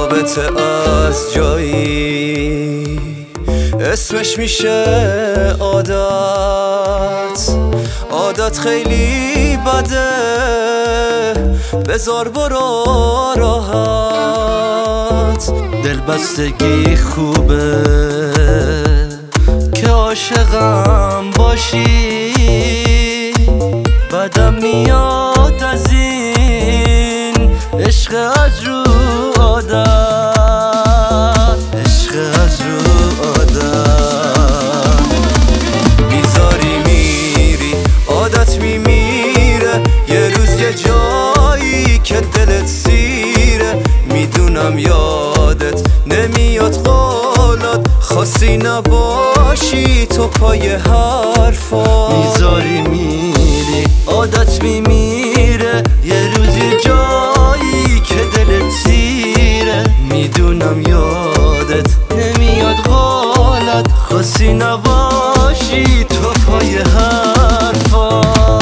رابطه از جایی اسمش میشه عادت خیلی بده، بذار برو راحت. دلبستگی خوبه که عاشقم باشی، بدم میاد از این عشق از رو عادت، عشق از رو عادت. میذاری میری عادت میمیره، یه روز یه جایی که دلت سیره. میدونم یادت نمیاد قولات، خواستی نباشی تو پای حرفا. میذاری میری عادت میمیره، یه روز یه جایی که دلت سیره. میدونم یادت نمیاد قولات، خواستی نباشی تو پای حرفا.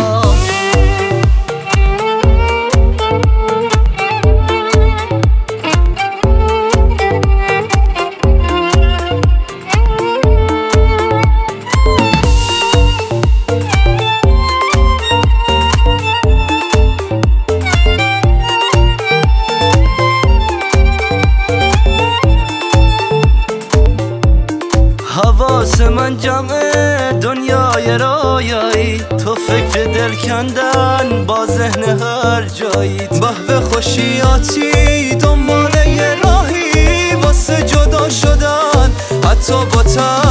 حواس من جمعه دنیای رویایی، تو فکر دل کندن با ذهن هر جایی. به خوشیاتی دنبال یه راهی واسه جدا شدن حتی با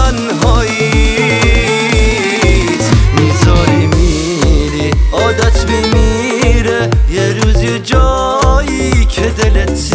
تنهاییت. میذاری میری عادت میمیره، یه روز یه جایی که دلت